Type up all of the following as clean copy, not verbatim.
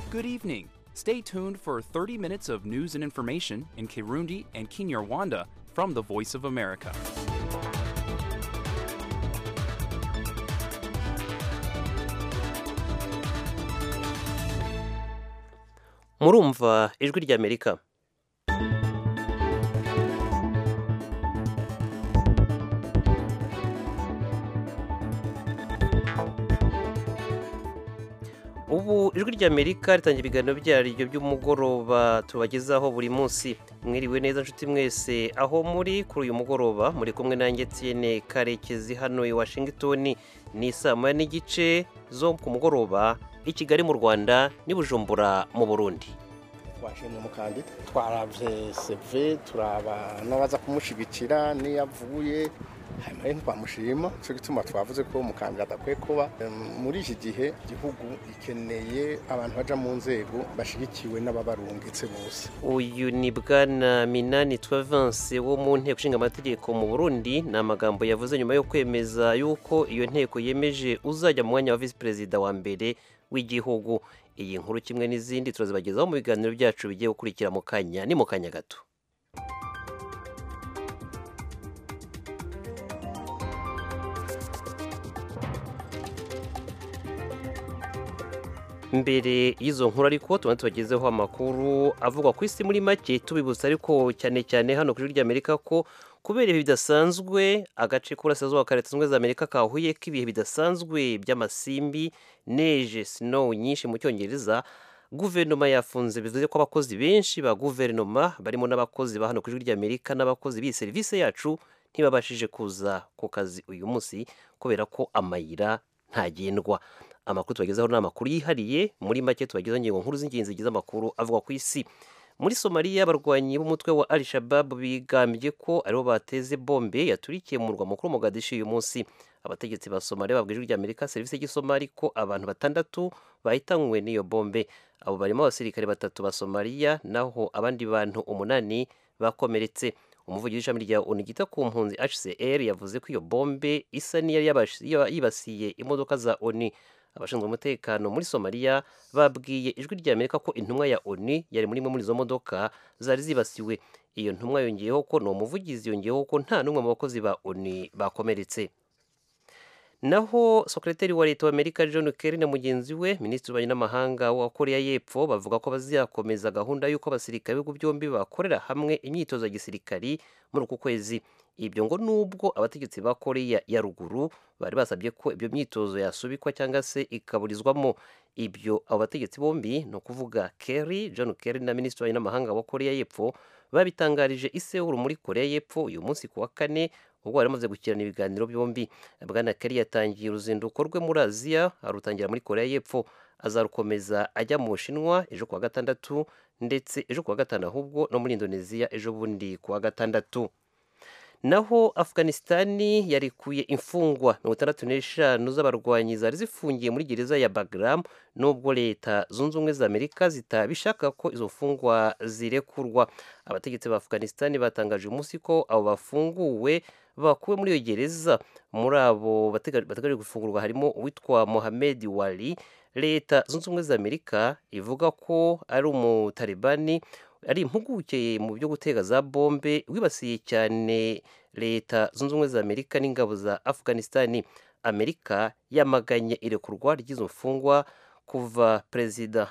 Good evening. Stay tuned for 30 minutes of news and information in Kirundi and Kinyarwanda from the Voice of America. Murumva ijwi ry'Amerika. Ubu ijwi ry'Amerika ritangira ibiganiro byaryo by'umugoroba tubagezaho buri munsi. Mwiriwe neza nshuti mwese aho muri kuri uyu mugoroba muri kumwe nanjye Etienne Karekezi hano i Washington. Ni saa moya n'igice zo ku mugoroba i Kigali mu Rwanda n'i Bujumbura mu Burundi. Twashimye umukandida twaravye CV turaba nabaza kumushigikira ni yavuye hanyuma twamushima cyo gituma twavuze ko umukandida adakwiye kuba muri iki gihe igihugu ikeneye abantu baja mu nzego bashigikiwe n'ababarungitse bose. Uyu ni bwana Minani Twavanse wo mu nteko ishinga amategeko mu Burundi. Ni amagambo yavuze nyuma yo kwemeza yuko iyo nteko yemeje uzajya mu mwanya wa vice perezida wa mbere w'igihugu. Iyi nkuru kimwe n'izindi turazibagezaho mu biganiro byacu bigiye gukurikira mu kanya ni mu kanya gato. Mbere y'izo nkuru ariko tubagezeho amakuru avuga ku isi muri make tubibutsa ariko cyane cyane hano kuri ry'Amerika ko kubera ibihe bidasanzwe agace k'uburasirazuba ka Leta Zunze Ubumwe za Amerika kahuye k'ibihe bidasanzwe by'amasimbi neige snow nyinshi mu Cyongereza. Guverinoma yafunze bivuze ko abakozi benshi ba guverinoma barimo n'abakozi ba hano kuri ry'Amerika n'abakozi b'iyi serivisi yacu ntibabashije kuza ku kazi uyu munsi kubera ko amayira ntagendwa. Amakuru tubagezaho ni amakuru yihariye muri make tubagezaho ingingo nkuru z'ingenzi zigize amakuru avuga ku isi. Muri Somalia abarwanyi b'umutwe wa Al-Shabaab bigambye ko aribo bateze bombe yaturikiye mu murwa mukuru Mogadishu uyu munsi. Abategetsi ba Somalia babwije ijwi ry'Amerika serivisi y'Isomali ko abantu 6 bahitanywe n'iyo bombe. Abo barimo abasirikare 3 ba Somalia naho abandi bantu 8 bakomeretse. Umuvugizi w'ishami rya ONU ryita ku mpunzi HCR yavuze ko iyo bombe isa yibasiye imodoka za ONU. Abashinzwe umutekano muri Somalia babwiye ijwi ry'Amerika ko intumwa ya ONU yari muri imwe muri izo modoka zari zibasiwe. Iyo ntumwa yongeyeho ko no muvugizi yongeyeho ko nta numwe mu bakozi ba ONU bakomeretse. Naho sekretari wa leta wa Amerika John Kerry na mugenzi we minisitiri w'ububanyi n'amahanga wa Korea y'Epfo bavuga ko bazakomeza gahunda y'uko abasirikare b'ibihugu byombi bakorera hamwe imyitozo ya gisirikari muri uku kwezi. Ibyo ngo nubwo abategetsi ba Korea ya ruguru bari basabye ko ibyo myitozo yasubikwa cyangwa se ikaburizwamo. Ibyo abo bategetsi bombi no kuvuga John Kerry na minisitiri w'ububanyi n'amahanga wa Korea y'Epfo babitangarije i Seoul muri Korea y'Epfo uyu munsi ku wa kane ubwo bari bamaze gukirana ibiganiro byombi. Bwana Kerry yatangiye uruzinduko rwe muri Aziya arutangira muri Korea y'Epfo azarukomeza ajya mu Bushinwa ejo ku wa gatandatu ndetse ejo ku wa gatanu ahubwo no muri Indonesia ejo bundi ku wa gatandatu. Naho Afghanistani yarikuye imfungwa 65 z'abarwanyi zari zifungiye muri gereza ya Bagram nubwo Leta Zunze Ubumwe za Amerika zitabishaka ko izo mfungwa zirekurwa. Abategetsi ba Afghanistani batangaje umunsi ko abo bafunguwe bakuwe muri iyo gereza. Muri abo bategereje gufungurwa harimo uwitwa Mohammed Wali. Leta Zunze Ubumwe za Amerika ivuga ko ari umutalibani ari impuguke mu byo gutega za bombe wibasiye cyane Leta Zunze Ubumwe za Amerika n'ingabo za Afghanistani. Amerika yamaganye irekurwa ry'izo mfungwa kuva Perezida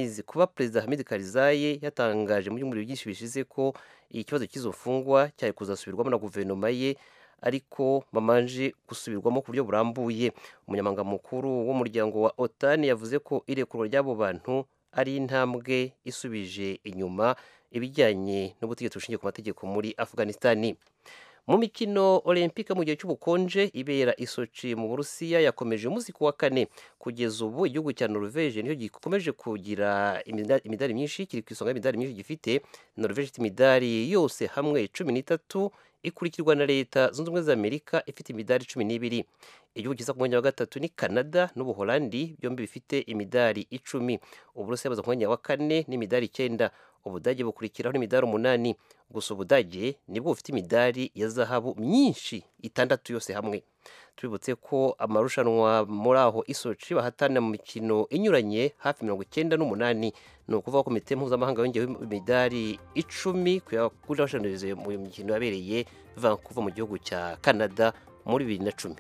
Hamid Karzai yatangaje mu byumweru byinshi bishize ko ikibazo cy'izo mfungwa cyari kuzasubirwamo na guverinoma ye ariko bamanje gusubirwamo ku buryo burambuye. Umunyamabanga mukuru w'umuryango wa OTAN yavuze ko irekurwa ry'abo bantu ari intambwe isubije inyuma ibijyanye n'ubutegetsi bushingiye ku mategeko muri Afghanistani. Mu mikino Olympique mu gihe cy'ubukonje ibera i Sochi mu Burusiya yakomeje umunsi ku wa kane. Kugeza ubu igihugu cya Norvège niyo gikomeje kugira imidari myinshi, kiri ku isonga y'imidari myinshi gifite. Norvège ifite imidari yose hamwe 13 ikurikirwa na Leta Zunze Ubumwe za Amerika ifite imidari 12. Igihugu kiza ku mwanya wa gatatu ni Canada n'Ubuholandi byombi bifite imidari 10. Uburusiya buza ku mwanya wa kane n'imidari 9. Ubudage bukurikiraho n'imidari 8. Gusa Ubudage nibwo bufite imidari ya zahabu myinshi 6 yose hamwe. tubibutse ko amarushanwa muri aho isoci bahatana mu mikino inyuranye hafi 98 ni ukuvuga ko komite mpuzamahanga yongeyeho imidari 10 kuri abashanirize mu mikino yabereye Vancouver mu gihugu cya Canada muri 2010.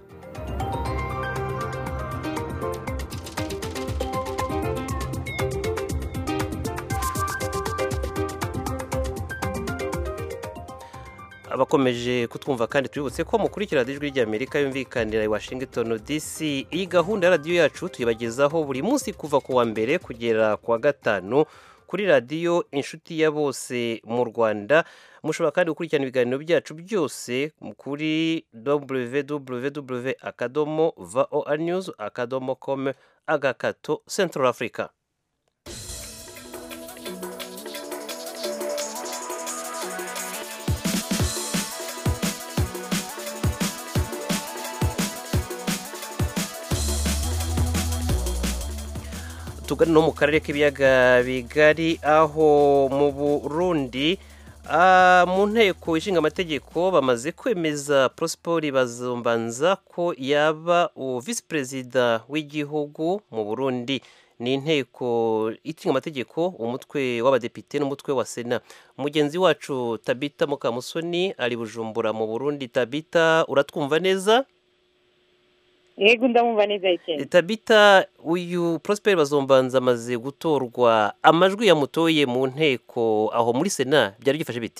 abakomeje kutwumva kandi tubibutse ko mukurikira ijwi ry'Amerika yumvikanira i Washington DC. Iyi gahunda ya radio yacu tuyibagezaho buri munsi kuva ku wa mbere kugera ku wa gatanu kuri radio inshuti ya bose mu Rwanda. Mushobora kandi gukurikirana ibiganiro byacu byose kuri www.voanews.com Central Africa. Tugana no mu karere k'ibiyaga bigari aho mu Burundi mu nteko ishinga amategeko bamaze kwemeza Prosper Bazombanza ko yaba vice president w'igihugu mu Burundi. Ni inteko ishinga amategeko umutwe w'abadepite n'umutwe wa Sena. Mugenzi wacu Tabita Mukamusoni ari Bujumbura mu Burundi. Tabita, uratwumva neza? Yego ndamumva neza cyane. Tabita, uyu Prosper Bazombanza amaze gutorwa, amajwi yamutoye mu nteko aho muri Sena byari gifashe biti?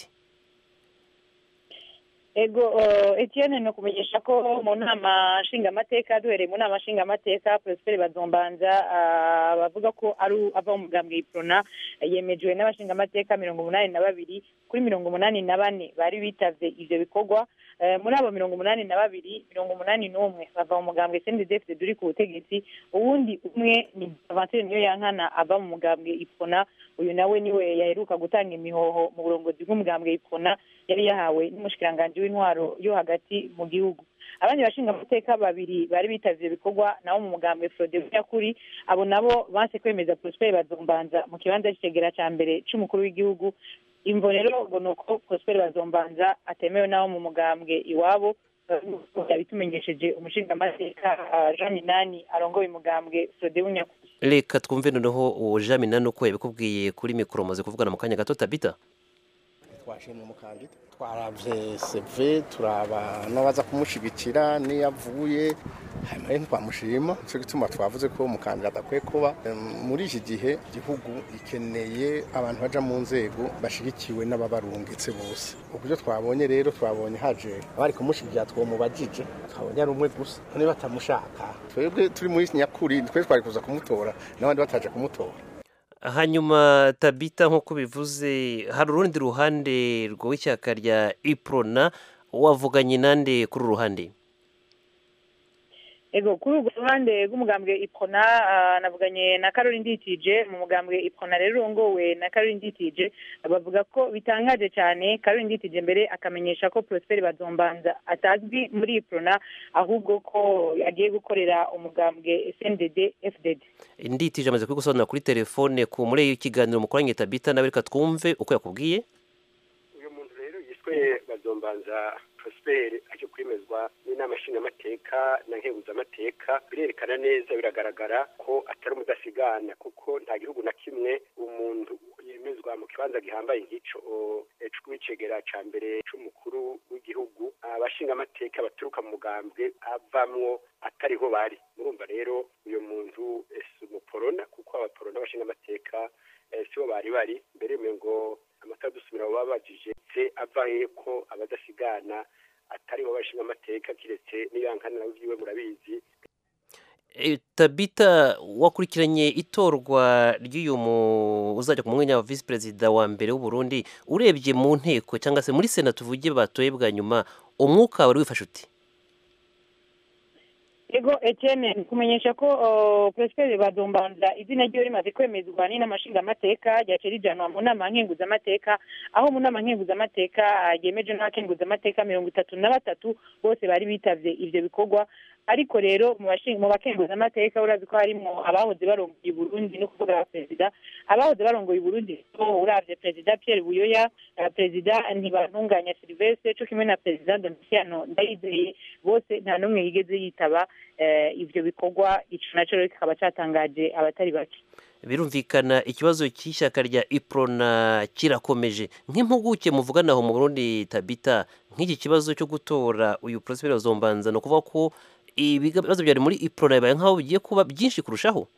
Ego Etienne no kumenyesha ko mu nama nshinga amateka duhereye mu nama nshinga amateka Prosper Bazombanza bavuga ko ari ava mu mugambwe Iprona yemejwe n'abashinga amateka 82 kuri 84 bari bitavye ivyo bikorwa. Muri abo 82 81 bava mu mugambwe CNDD-FDD duri ku butegetsi, uwundi umwe ni Avanture niyo yankana ava mu mugambwe Iprona. Uyu nawe niwe yaheruka gutanga imihoho mu burongozi bw'umugambwe Iprona yari yahawe n'umushikiranganje w'intwaro yo hagati mu gihugu. Abandi bashinga amateka babiri bari bitavye bikorwa nawo mu mugambwe Frode Nyakuri, abo nabo banse kwemeza Prosper Bazombanza mu kibanza cy'igera ca mbere c'umukuru w'igihugu. Imvo rero ngo nuko Prosper Bazombanza atemewe nawo mu mugambwe iwabo, yabitumenyesheje umushinga amateka Jean Minani arongoye umugambwe Frode Nyakuri. Reka twumve noneho uwo Jean Minani uko yabikubwiye kuri mikoro maze kuvugana mu kanya gato. Tabita, twashimye umukandida, twaravye CV turaba n'abaza kumushigikira ni yavuye hanyuma twamushima. Cyo gituma twavuze ko umukandida adakwiye kuba muri iki gihe igihugu ikeneye abantu baja mu nzego bashigikiwe n'ababarungitse bose. Uburyo twabonye rero, twabonye haje abari kumushigira twomubajije, twabonye ari umwe gusa, none batamushaka. Twebwe turi muri nyakuri, twe twari kuza kumutora n'abandi bataje kumutora. Hanyuma Tabita, nk'uko bivuze hari urundi ruhande rw'ishyaka rya Iprona, wavuganye nande kuri ruhande? Ego kuri urwo ruhande rw'umugambwe Iprona navuganye na Caroline Nditije mu mugambwe Iprona rero urongowe na Caroline Nditije. Bavuga ko bitangaje cyane. Caroline Nditije mbere akamenyesha ko Prosper Bazombanza atazwi muri Iprona, ahubwo ko agiye gukorera umugambwe CNDD-FDD. Nditije amaze kwigusobanura kuri telefone ku muri ikiganiro mukoranye. Tabita, nawe reka twumve uko yakubwiye. Uyu muntu rero yiswe Bazombanza Prosper aje kwemezwa n'inama nshinga amateka na nkebuza amateka. Birerekana neza, biragaragara ko atari umudasigana, kuko nta gihugu na kimwe umuntu yemezwa mu kibanza gihambaye nk'ico c'icegera ca mbere c'umukuru w'igihugu abashinga amateka baturuka mu mugambwe avamwo atariho bari. Murumva rero uyu muntu umuporona, kuko abaporona abashinga amateka sibo bari mbere ngo amatara dusubira babajije se avaye ko abadasigana atariho bashinga amateka kiretse niyankana nawe murabizi. Tabita, wakurikiranye itorwa ry'uyu uzajya ku mwanya wa vice president wa mbere w'u Burundi, urebye mu nteko cyangwa se muri Sena tuvuge batoye bwa nyuma, umwuka wari wifashe uti? Ego Etienne kumenyesha ko Prosper Bazombanza izina ryo rimaze kwemezwa n'inamashinga amateka ryacirijana mu nama nkenguza amateka, aho mu nama nkenguza amateka yemeje n'akenguza amateka 33 bose bari bitavye ivyo bikorwa. ariko rero mu bakenguzamateka urazi ko harimo abahoze barongoye Burundi no kuvuga perezida abahoze barongoye Burundi uravye perezida Pierre Buyoya perezida Ntibantunganya Sylvestre cyo kimwe na perezida Domitiano Ndayizeye bose nta numwe yigeze yitaba ivyo bikorwa ico naco rero kikaba catangaje abatari bake. Birumvikana ikibazo cy'ishyaka rya Iprona kirakomeje nk'impuguke muvugana aho mu Burundi Tabita nk'iki kibazo cyo gutora uyu Prosper Bazombanza no kuvuga ko ibibazo byari muri Iprona bibaye nkaho bigiye kuba byinshi kurushaho.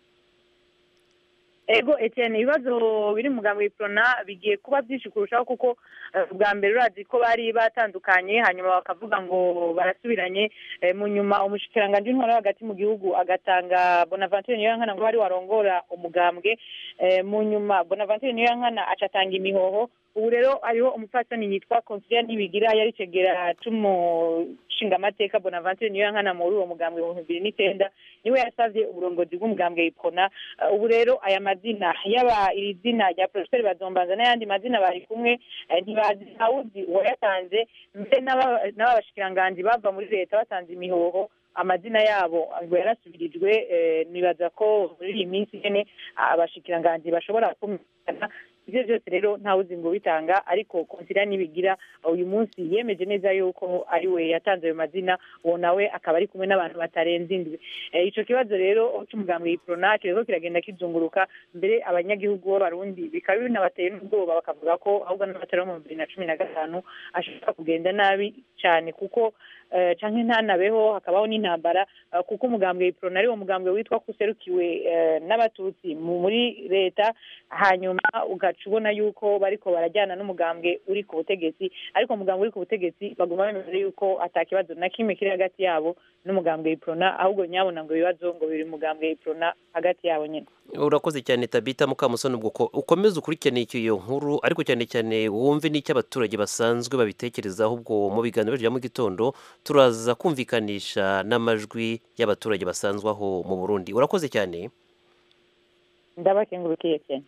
Ego Etienne ibibazo biri mu gamwe Iprona bigiye kuba byinshi kurushaho kuko bwa mbere urazi ko bari batandukanye hanyuma bakavuga ngo barasubiranye mu nyuma umushikiranganje w'intwaro hagati mu gihugu agatanga Bonaventure Niyonkana ngo bari warongora umugambwe mu nyuma Bonaventure Niyonkana acatanga imihoho ubu rero hariho umupfasoni yitwa Consilia Ntibigira yari cegera c'umushinga amateka Bonaventure Niyonkana muri uwo mugambwe mu 2009 niwe yasavye uburongozi bw'umugambwe Iprona ubu rero aya mazina yaba iri zina rya Prosper Bazombanza n'ayandi mazina bari kumwe ntibazi ntawuzi uwayatanze mbe n'abashikiranganje bava muri leta batanze imihoho amazina yabo ngo yarasubirijwe nibaza ko muri iyi minsi nyene abashikiranganje bashobora kumvikana ivyo byose rero ntawuzi ngo bitanga ariko Consilia Ntibigira uyu munsi yemeje neza yuko ari we yatanze ayo mazina uwo nawe akaba ari kumwe n'abantu batarenze indwi ico kibazo rero cy'umugambwe Iprona kiriko kiragenda kizunguruka mbere abanyagihugu b'abarundi bikaba binabateye n'ubwoba bakavuga ko ahubwo n'amatara mu 2015 ashobora kugenda nabi cyane kuko canke ntanabeho hakabaho n'intambara kuko umugambwe Iprona ari wo mugambwe witwa kuserukiwe n'abatutsi muri leta hanyuma ugacubona yuko bariko barajyana n'umugambwe uri ku butegetsi ariko umugambwe uri ku butegetsi baguma bemeza yuko atakibazo na kimwe kiri hagati yabo n'umugambwe Iprona ahubwo nyabona ngo ibibazo ngo biri umugambwe Iprona hagati yabo nyene. Urakoze cyane Tabita Mukamusoni ubwo ukomeza ukurikirana iyo nkuru ariko cyane cyane wumve n'icyo abaturage basanzwe babitekerezaho ubwo mu biganiro bya mu gitondo turaza kumvikanisha n'amajwi y'abaturage basanzwe aho mu Burundi. Urakoze cyane. Ndabakengurukiye cyane.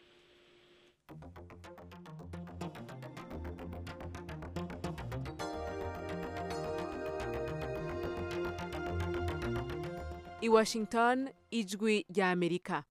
I Washington ijwi rya Amerika.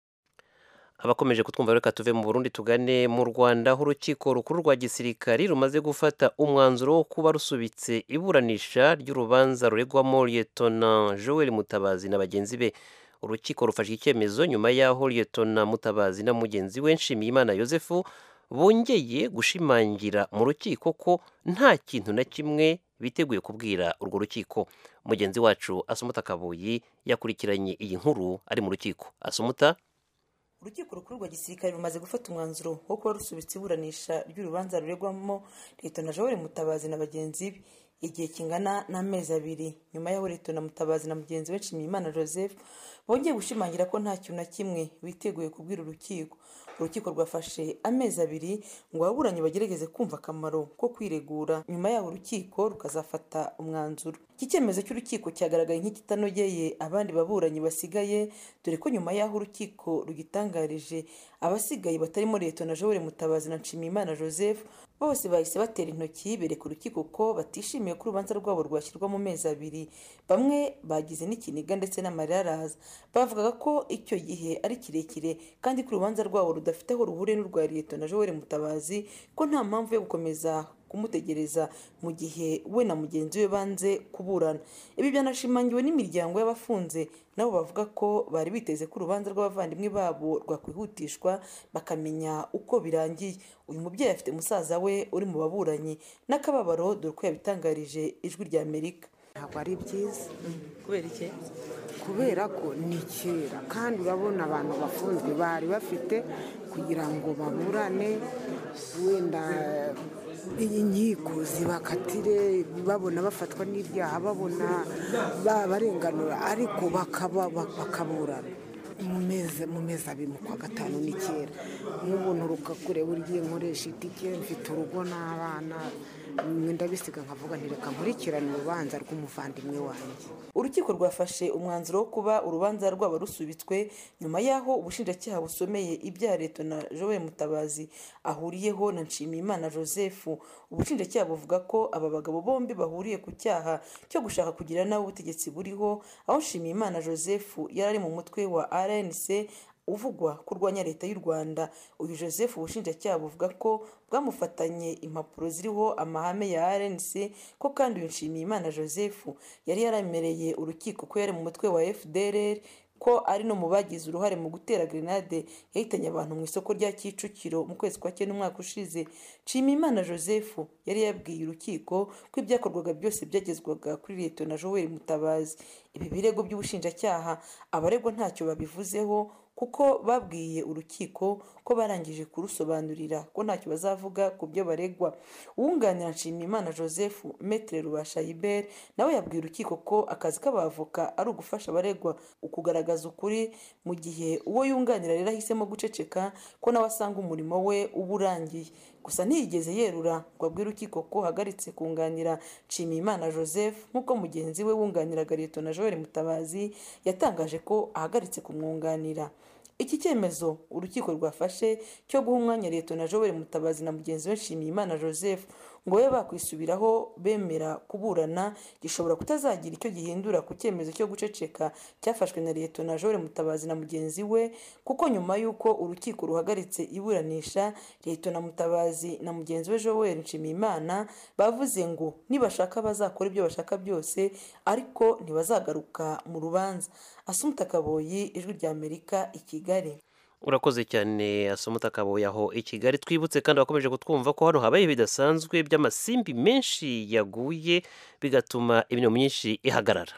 Abakomeje kutwumva reka tuve mu Burundi tugane mu Rwanda aho urukiko rukuru rwa gisirikari rumaze gufata umwanzuro wo kuba rusubitse iburanisha ry'urubanza ruregwamo Lieutenant Joel Mutabazi na bagenzi be. Urukiko rufashe icyemezo nyuma y'aho Lieutenant Mutabazi na mugenzi we Nshimiyimana Yosefu bongeye gushimangira mu rukiko ko nta kintu na kimwe biteguye kubwira urwo rukiko. Mugenzi wacu Asumuta Kabuyi yakurikiranye iyi nkuru ari mu rukiko. Asumuta. Urukiko rukuru rwa gisirikare rumaze gufata umwanzuro wo kuba rusubitse iburanisha ry'urubanza ruregwamo Lieutenant Joel Mutabazi na bagenzi be igihe kingana n'amezi 2 nyuma y'aho Lieutenant Mutabazi na mugenzi we Nshimiyimana Joseph bongeye gushimangira ko nta kintu na kimwe biteguye kubwira urukiko. Urukiko rwafashe amezi 2 ngo ababuranyi bagerageze kumva akamaro ko kwiregura nyuma y'aho urukiko rukazafata umwanzuro. Iki cyemezo cy'urukiko cyagaragaye nk'ikitanogeye abandi baburanyi basigaye dore ko nyuma y'aho urukiko rugitangarije abasigaye batarimo Lieutenant Joel Mutabazi na Nshimiyimana Joseph bose bahise batera intoki bereka urukiko ko batishimiye ko urubanza rwabo rwashyirwa mu mezi 2. Bamwe bagize n'ikiniga ndetse n'amararaza bavugaga ko icyo gihe ari kirekire kandi ko urubanza rwabo rudafite aho ruhure n'urwa Lieutenant Joel Mutabazi ko nta mpamvu yo gukomeza kumutegereza mu gihe we na mugenzi we banze kuburana. Ibi byanashimangiwe n'imiryango y'abafunze nabo bavuga ko bari biteze ko urubanza rw'abavandimwe babo rwakwihutishwa bakamenya uko birangiye. Uyu mubyeyi afite musaza we uri mu baburanyi n'akababaro dore ko yabitangarije ijwi rya Amerika. Ntabwo ari byiza. Kubera iki? Kubera ko ni kera kandi urabona abantu bafunzwe bari bafite kugira ngo baburane wenda iyi nkiko zibakatire babona bafatwa n'ibyaha babona barenganura ariko bakaburana mu mezi 2 mu kwa 5 ni kera nk'ubuntu rukakureba ugiye nkoresha itike mfite urugo n'abana ndabisiga nkavuga ntireka nkurikirane urubanza rw'umuvandimwe wanjye. Urukiko rwafashe umwanzuro wo kuba urubanza rwaba rusubitswe nyuma y'aho ubushinjacyaha busomeye ibyaha Liyetona Joel Mutabazi ahuriyeho na Nshimiyimana Joseph. Ubushinjacyaha buvuga ko aba bagabo bombi bahuriye ku cyaha cyo gushaka kugira nabi ubutegetsi buriho, aho Nshimiyimana Joseph yari ari mu mutwe wa RNC uvugwa kurwanya leta y'u Rwanda. Uyu Joseph ubushinjacyaha buvuga ko bwamufatanye impapuro ziriho amahame ya RNC, ko kandi uyu Nshimiyimana Joseph yari yaramereye urukiko ko yari mu mutwe wa FDLR, ko ari no mu bagize uruhare mu gutera grenade yahitanye abantu mu isoko rya Kicukiro mu kwezi kwa cyenda umwaka ushize. Nshimiyimana Joseph yari yabwiye urukiko ko ibyakorwaga byose byagezwaga kuri Liyetona Joel Mutabazi. Ibi birego by'ubushinjacyaha abaregwa ntacyo babivuzeho, kuko babwiye urukiko ko barangije kurusobanurira ko ntacyo bazavuga ku byo baregwa. Uwunganira Nshimiyimana Joseph, Maître Rubasha Hubert, nawe yabwiye urukiko ko akazi k'abavoka ari ugufasha abaregwa ukugaragaza ukuri, mu gihe uwo yunganira rero ahisemo guceceka ko nawe asanga umurimo we uba urangiye. Gusa ntiyigeze yerura ngo abwire urukiko ko hagaritse kunganira Nshimiyimana Joseph nk'uko mugenzi we wunganiraga Liyetona Joel Mutabazi yatangaje ko ahagaritse kumwunganira. Iki cyemezo urukiko rwafashe cyo guha umwanya Liyetona Joel Mutabazi na mugenzi we Nshimiyimana Joseph ngo babe bakwisubiraho bemera kuburana gishobora kutazagira icyo gihindura ku cyemezo cyo guceceka cyafashwe na Liyetona Joel Mutabazi na mugenzi we, kuko nyuma y'uko urukiko ruhagaritse iburanisha, Liyetona Mutabazi na mugenzi we Joel Nshimiyimana bavuze ngo nibashaka bazakora ibyo bashaka byose ariko ntibazagaruka mu rubanza. Assumpta Kaboyi, Ijwi ry'Amerika, i Kigali. Urakoze cyane Assumpta Kaboyi aho i Kigali. Twibutse kandi bakomeje kutwumva ko hano habaye bidasanzwe by'amasimbi menshi yaguye bigatuma imirimo myinshi ihagarara.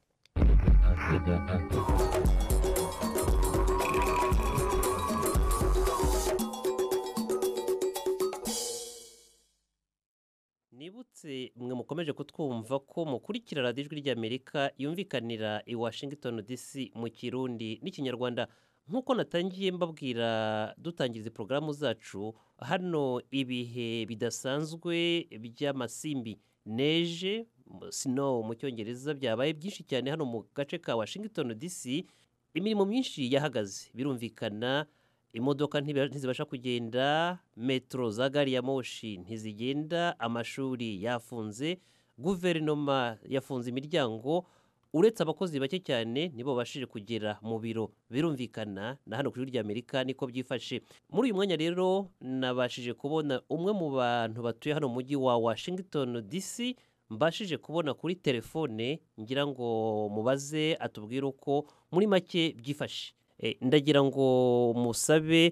Nibutse mwe mukomeje kutwumva ko mukurikira radiyo Ijwi ry'Amerika yumvikanira i Washington DC mu Kirundi n'Ikinyarwanda. Nk'uko natangiye mbabwira dutangiriza porogaramu zacu, hano ibihe bidasanzwe by'amasimbi neje snow mu cyongereza byabaye byinshi cyane hano mu gace ka Washington DC. Imirimo myinshi yahagaze, birumvikana imodoka ntizibasha kugenda, metro za gari ya moshi ntizigenda, amashuri yafunze, guverinoma yafunze imiryango, uretse abakozi bake cyane nibo bashije kugera mu biro. Birumvikana na hano kuri ry'Amerika niko byifashe. Muri uyu mwanya rero nabashije kubona umwe mu bantu batuye hano mu mujyi wa Washington DC, mbashije kubona kuri telefone, ngira ngo mubaze atubwire uko muri make byifashe. Ndagira ngo musabe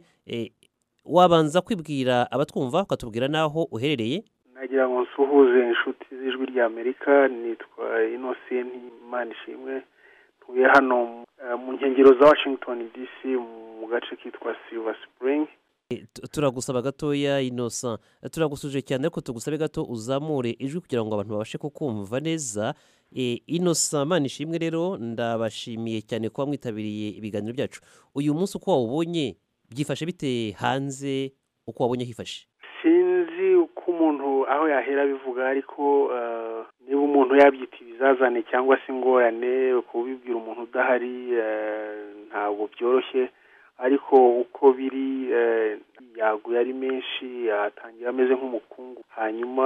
wabanza kwibwira abatwumva ukatubwira naho uherereye. Nagira ngo nsuhuze inshuti z'Ijwi ry'Amerika, nitwa Innocent Manishimwe, ntuye hano mu nkengero za Washington DC mu gace kitwa Silver Spring. Turagusaba gatoya Innocent, turagusuje cyane ariko tugusabe gato uzamure ijwi kugira ngo abantu babashe kukumva neza. Innocent Manishimwe rero ndabashimiye cyane kuba mwitabiriye ibiganiro byacu. Uyu munsi uko wawubonye byifashe bite hanze, uko wabonye hifashe? Sinzi uko umuntu aho yahera bivuga, ariko niba umuntu yabyita ibizazane cyangwa se ingorane, kubibwira umuntu udahari ntabwo byoroshye, ariko uko biri yaguye ari menshi, atangira ameze nk'umukungu, hanyuma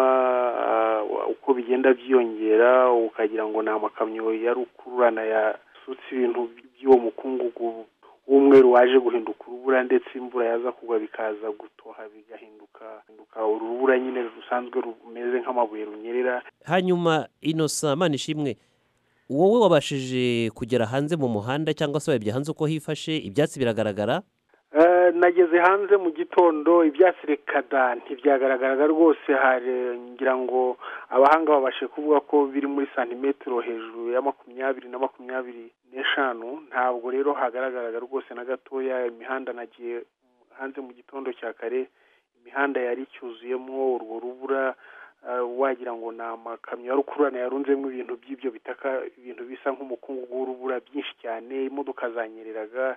uko bigenda byiyongera ukagira ngo ni amakamyo ya rukururana yasutse ibintu by'uwo mukungugu w'umweru waje guhinduka urubura, ndetse imvura yaza kugwa bikaza gutoha bigahinduka urubura nyine rusanzwe rumeze nk'amabuye runyerera. Hanyuma Innocent Manishimwe, wowe wabashije kugera hanze mu muhanda cyangwa se wabibye hanze uko hifashe? Ibyatsi biragaragara? Nageze hanze mu gitondo, ibyatsi rekada ntibyagaragaraga rwose. Ngira ngo abahanga babashe kuvuga ko biri muri santimetero hejuru ya 20 na 25. Ntabwo rero hagaragaraga rwose na gatoya. Imihanda nagiye hanze mu gitondo cya kare, imihanda yari icyuzuyemo urwo rubura, wagira ngo ni amakamyo ya rukururana yarunzemo ibintu by'ibyo bitaka, ibintu bisa nk'umukungugu w'urubura byinshi cyane. Imodoka zanyereraga,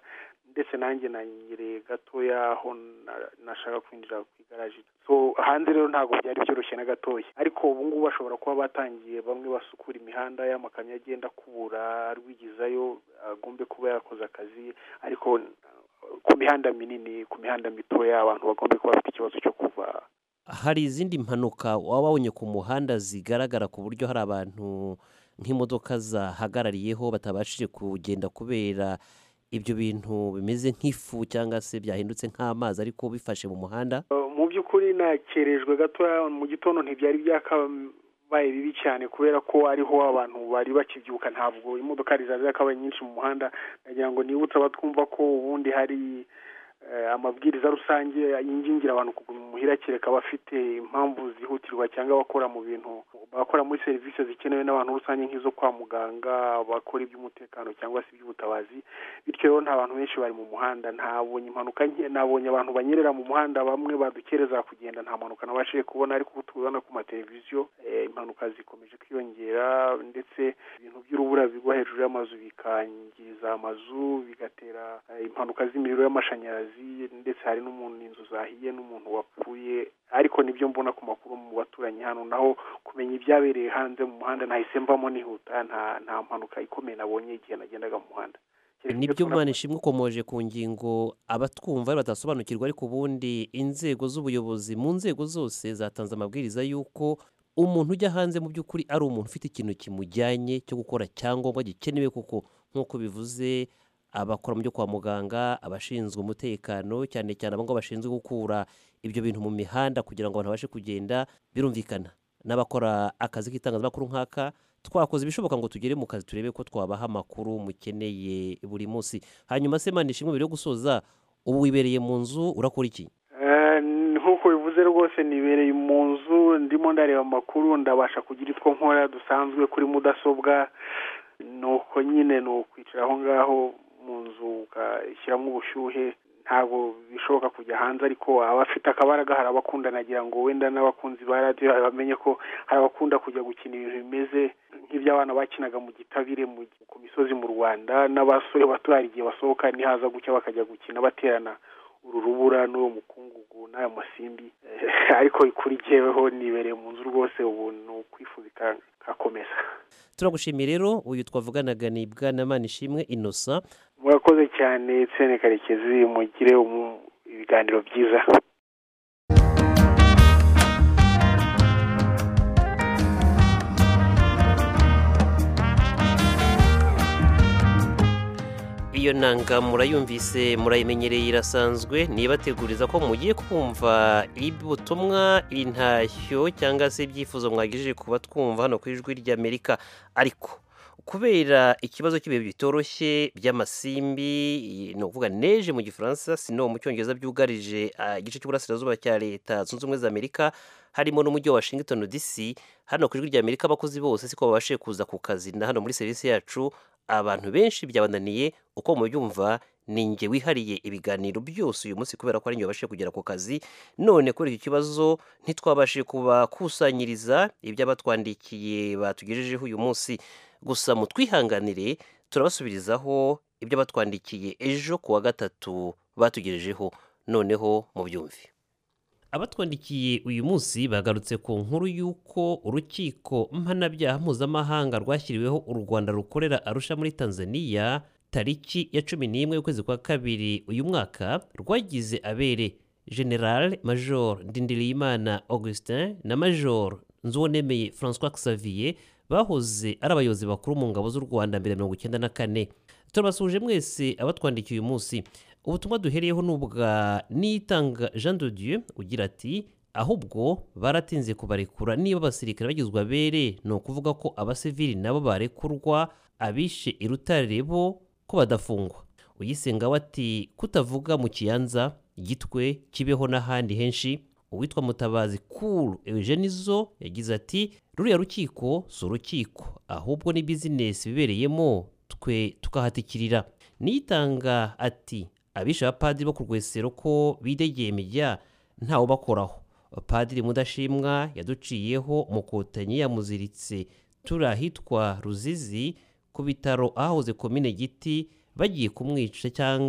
ndetse nanjye nanyereye gatoya aho nashaka kwinjira ku igaraje. So hanze rero ntabwo byari byoroshye na gatoya, ariko ubu ngubu bashobora kuba batangiye bamwe basukura imihanda y'amakamyo agenda kubura rwigizayo agombe kuba yakoze akazi, ariko ku mihanda minini, ku mihanda mitoya abantu bagombe kuba bafite ikibazo cyo kuva. Hari izindi mpanuka wabonye ku muhanda zigaragara ku buryo hari abantu nk'imodoka zahagarariyeho batabashije kugenda kubera ibyo bintu bimeze nk'ifu cyangwa se byahindutse nk'amazi ariko bifashe mu muhanda? Mu by'ukuri nakerejwe gatoya mu gitondo, ntibyari byakabaye bibi cyane kubera ko ariho abantu bari bakibyuka, ntabwo imodoka rizaza zakabaye nyinshi mu muhanda. Nagira ngo nibutse abatwumva ko ubundi hari amabwiriza rusange yingingira abantu kuguma muhira kereka bafite impamvu zihutirwa cyangwa bakora mu bintu, bakora muri serivisi zikenewe n'abantu rusange nk'izo kwa muganga, bakora iby'umutekano cyangwa se iby'ubutabazi. Bityo rero nta bantu benshi bari mu muhanda, ntabonye impanuka nke, nabonye abantu banyerera mu muhanda, bamwe badukereza kugenda, nta mpanuka nabashije kubona, ariko tubona ku mateleviziyo impanuka zikomeje kwiyongera, ndetse ibintu by'urubura bigwa hejuru y'amazu bikangiriza amazu, bigatera impanuka z'imiriro y'amashanyarazi, ndetse hari n'umuntu inzu zahiye n'umuntu wapfuye. Ariko nibyo mbona ku makuru mu baturanyi hano, naho kumenya ibyabereye hanze mu muhanda nahise mvamo nihuta, nta mpanuka ikomeye nabonye igihe nagendaga mu muhanda. Nibyo Manishimwe ukomoje ku ngingo abatwumva batasobanukirwa, ariko ubundi inzego z'ubuyobozi mu nzego zose zatanze amabwiriza y'uko umuntu ujya hanze mu by'ukuri ari umuntu ufite ikintu kimujyanye cyo gukora cyangombwa gikenewe, kuko nk'uko bivuze abakora mu byo kwa muganga, abashinzwe umutekano, cyane cyane abo bashinzwe gukura ibyo bintu mu mihanda kugira ngo abantu babashe kugenda, birumvikana n'abakora akazi k'itangazamakuru nk'aka. Twakoze ibishoboka ngo tugere mu kazi turebe ko twabaha amakuru mukeneye buri munsi. Hanyuma se Manishimwe, mbere yo gusoza, ubu wibereye mu nzu urakora iki? Nk'uko bivuze rwose nibereye mu nzu, ndimo ndareba amakuru, ndabasha kugira itwo nkora dusanzwe kuri mudasobwa. Nuko nyine ni ukwicara aho ngaho mu nzu ugashyiramo ubushyuhe, ntabwo bishoboka kujya hanze, ariko abafite akabaraga hari abakunda, nagira ngo wenda n'abakunzi ba radiyo bamenye ko hari abakunda kujya gukina ibintu bimeze nk'iby'abana bakinaga mu gitabire ku misozi mu Rwanda, n'abasore bato hari igihe basohoka nihaza gucya bakajya gukina baterana uru rubura n'uwo mukungugu n'aya masimbi. Ariko kuri jyeweho nibereye mu nzu rwose, ubu ni ukwifuza kakomeza. Turagushimiye rero. Uyu twavuganaga ni Bwana Manishimwe Innocent. Murakoze cyane Etienne Karekezi, mugire ibiganiro byiza. Iyo nanga murayumvise, murayimenyereye, irasanzwe. Nibateguriza ko mugiye kumva ubutumwa, intashyo cyangwa se ibyifuzo mwagejeje kuba twumva hano ku Ijwi ry'Amerika. Ariko kubera ikibazo cy'ibihe bitoroshye by'amasimbi, ni ukuvuga neje mu gifaransa, sino mu cyongereza, byugarije igice cy'uburasirazuba cya Leta Zunze Ubumwe za Amerika, harimo n'umujyi wa Washington DC. Hano ku Ijwi ry'Amerika abakozi bose siko babashije kuza ku kazi, na hano muri serivisi yacu abantu benshi byabananiye. Uko mubyumva, ni nge wihariye ibiganiro byose uyu munsi kubera ko ari nge wabashije kugera ku kazi. None kuri iki kibazo ntitwabashije kubakusanyiriza ibyo abatwandikiye batugejejeho uyu munsi, gusa mutwihanganire, turabasubirizaho ibyo batwandikiye ejo ku wa gatatu batugejejeho. Noneho mubyumve. Abatwandikiye uyu munsi bagarutse ku nkuru y'uko urukiko mpanabyaha mpuzamahanga rwashyiriweho u Rwanda rukorera Arusha muri Tanzania tariki ya 11 y'ukwezi kwa kabiri uyu mwaka rwagize abere General Major Ndindiriyimana Augustin na Major Nzuwonemeye François Xavier bahoze ari abayobozi bakuru mu ngabo z'u Rwanda mbere ya 1994. Turabasuje mwese abatwandikiye uyu munsi. Ubutumwa duhereyeho n'ubwa Nitanga Jean de Dieu ugira ati ahubwo baratinze kubarekura, niba abasirikare bagizwe abere ni ukuvuga ko abasivili nabo barekurwa, abishe i Rutare bo ko badafungwa. Uyisenga wati kutavuga mu Kiyanza, Gitwe, Kibeho n'ahandi henshi. Uwitwa Mutabazi Cool Eugenizo yagize ati ruriya rukiko si urukiko, ahubwo ni business bibereyemo, twe tukahatikirira. Nitanga ati abisha abapadiri bo ku Rwesero ko bidegeye imijya ntawe bakoraho. Padiri Mudashimwa yaduciyeho Mukotanyi yamuziritse turi ahitwa Ruzizi ku bitaro ahahoze komine Giti, bagiye kumwica cyangwa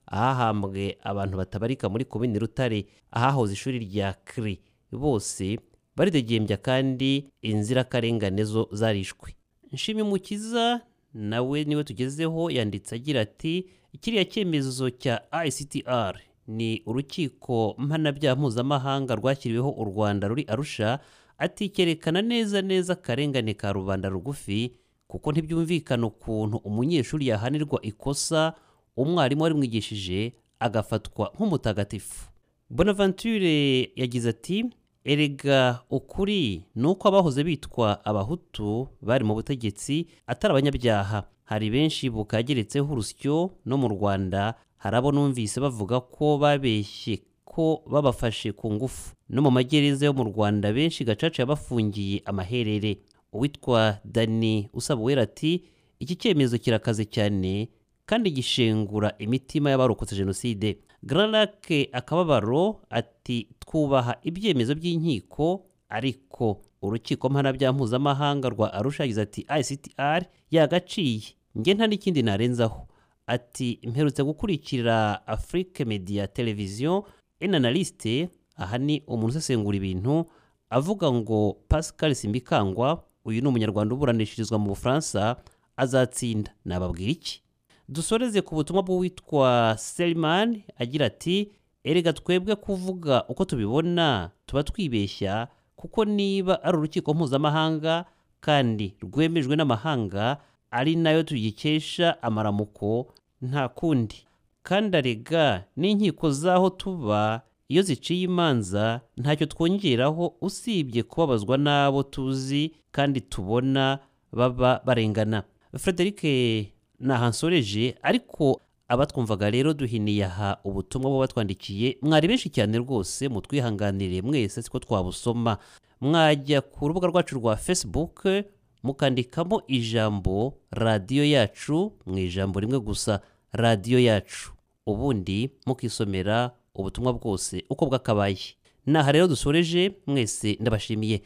ahahambwe abantu batabarika muri komini Rutare ahahoze ishuri rya Kri, bose baridegembya kandi inzirakarengane zo zarishwe. Nshimimukiza nawe niwe tugezeho yanditse agira ati kiriya cyemezo cya ICTR ni urukiko mpanabyaha mpuzamahanga rwashyiriweho u Rwanda ruri Arusha, ati cyerekana neza akarengane ka rubanda rugufi, kuko ntibyumvikana ukuntu umunyeshuri yahanirwa ikosa umwarimu wari mwigishije agafatwa nk'umutagatifu. Bonaventure yagize ati erega ukuri nuko abahoze bitwa abahutu bari mu butegetsi atari abanyabyaha. Hari benshi bukageretseho urusyo no mu Rwanda hari abo numvise bavuga ko babeshye ko babafashe ku ngufu. No mu magereza yo mu Rwanda benshi gacaca yabafungiye amaherere. Uwitwa Dani Usabuwera ati iki cyemezo kirakaze cyane kandi gishengura imitima y'abarokotse jenoside. Gralake Akababaro ati twubaha ibyemezo by'inkiko, ariko urukiko mpanabyaha mpuzamahanga rwa Arusha yagize ati ICTR yagaciye, nge nta n'ikindi narenzaho. Ati mperutse gukurikira Afrique Media Television, en analyste, aha ni umuntu usesengura ibintu, avuga ngo Pascal Simbikangwa, uyu ni umunyarwanda uburanishirizwa mu Bufaransa, azatsinda. Nababwira iki? Dusoreze ku butumwa bw'uwitwa Selman agira ati erega twebwe kuvuga uko tubibona tuba twibeshya, kuko niba ari urukiko mpuzamahanga kandi rwemejwe n'amahanga ari nayo tuyikesha amaramuko, nta kundi. Kandi arega n'inkiko zaho tuba iyo ziciye imanza ntacyo twongeraho usibye kubabazwa n'abo tuzi kandi tubona baba barengana. Frederic nahansoreje, ariko abatwumvaga rero duhiniye aha ubutumwa bo batwandikiye mwari benshi cyane rwose, mutwihanganire mwese siko twabusoma. Mwajya ku rubuga rwacu rwa Facebook mukandikamo ijambo radiyo yacu mu ijambo rimwe gusa, radiyo yacu, ubundi mukisomera ubutumwa bwose uko bwakabaye. Naha rero dusoreje, mwese ndabashimiye.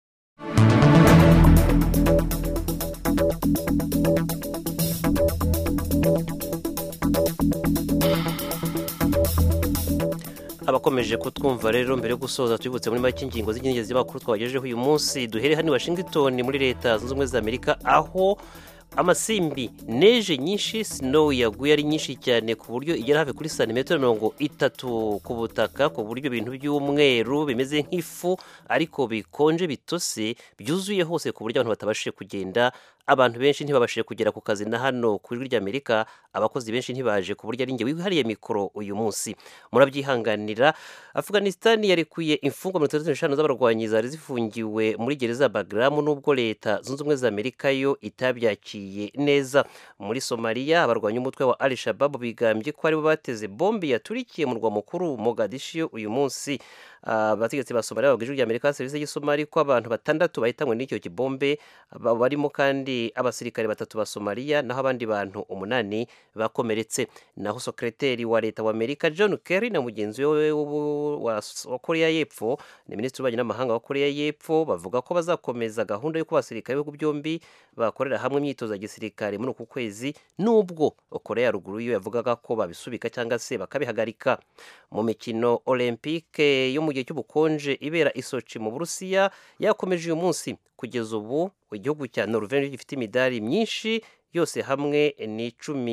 Abakomeje kutwumva rero, mbere yo gusoza tubibutse muri make ingingo z'ingenzi z'amakuru twagejejeho uyu munsi. Duhere hano Washington muri Leta Zunze Ubumwe za Amerika, aho amasimbi neje nyinshi, snow yaguye ari nyinshi cyane ku buryo igera hafi kuri santimetero 30 ku butaka, ku buryo ibintu by'umweru bimeze nk'ifu ariko bikonje bitose byuzuye hose, ku buryo abantu batabashije kugenda. Abantu benshi ntibabashije kugera ku kazi na hano ku ijwi ry'Amerika, abakozi benshi ntibaje, ku buryo ari nge wihariye mikoro uyu munsi, murabyihanganira. Afghanistan yarekuye imfungwa 35 z'abarwanyi zari zifungiwe muri gereza Bagram, nubwo Leta Zunze Ubumwe za Amerika yo itabyakiye neza. Muri Somalia abarwanyi umutwe wa Al-Shabaab bigambye ko aribo bateze bombe yaturikiye mu rwa mukuru Mogadishu uyu munsi. Abategetsi ba Somalia babwije ijwi ry'Amerika serivisi y'Isomali ko abantu 6 bahitanywe n'icyo kibombe, barimo kandi abasirikare 3 ba Somalia, naho abandi bantu 8 bakomeretse. Naho sekreteri wa Leta wa Amerika John Kerry na mugenzi we wa Korea y'Epfo, ni minisitiri w'ububanyi n'amahanga wa Korea y'Epfo, bavuga ko bazakomeza gahunda yo kuba abasirikare b'ibihugu byombi bakorera hamwe imyitozo ya gisirikare muri uku kwezi, nubwo Korea ya ruguru yo yavugaga ko babisubika cyangwa se bakabihagarika. Mu mikino Olympique yo mu gihe cy'ubukonje ibera i Sochi mu Burusiya yakomeje uyu munsi. Kugeza ubu igihugu cya Norvège gifite imidari myinshi, yose hamwe ni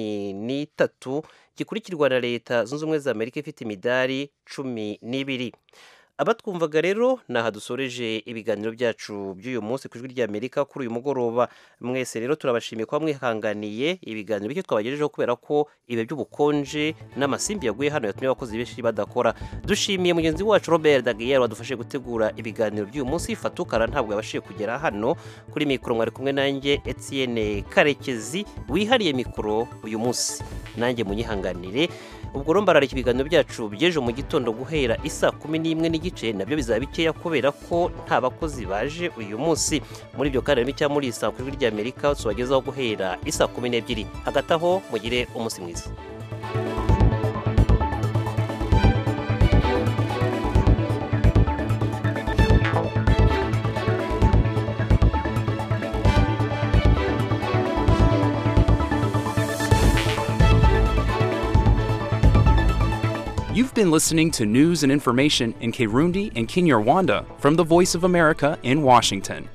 13, gikurikirwa na Leta Zunze Ubumwe za Amerika ifite imidari 12. Abatwumvaga rero naha dusoreje ibiganiro byacu by'uyu munsi ku ijwi ry'Amerika kuri uyu mugoroba. Mwese rero turabashimiye ko mwihanganiye ibiganiro bike twabagejejeho, kubera ko ibe by'ubukonje n'amasimbi yaguye hano yatumye abakozi benshi badakora. Dushimiye mugenzi wacu Robert Daguerre wadufashe gutegura ibiganiro by'uyu munsi. Fatukara ntabwo yabashije kugera hano kuri mikoro, mwari kumwe nanjye Etienne Karekezi wihariye mikoro uyu munsi. Nanjye munyihanganire. Ubwo rombararika ibiganiro byacu byeje mu gitondo guhera isa 11:15, nabyo bizaba bikeya kubera ko nta bakozi baje uyu munsi. Muri byo kandi n'icya muri isa ku ijwi ry'Amerika tubagezaho guhera isa 12. Hagati aho mugire umunsi mwiza. You've been listening to news and information in Kirundi and Kinyarwanda from the Voice of America in Washington.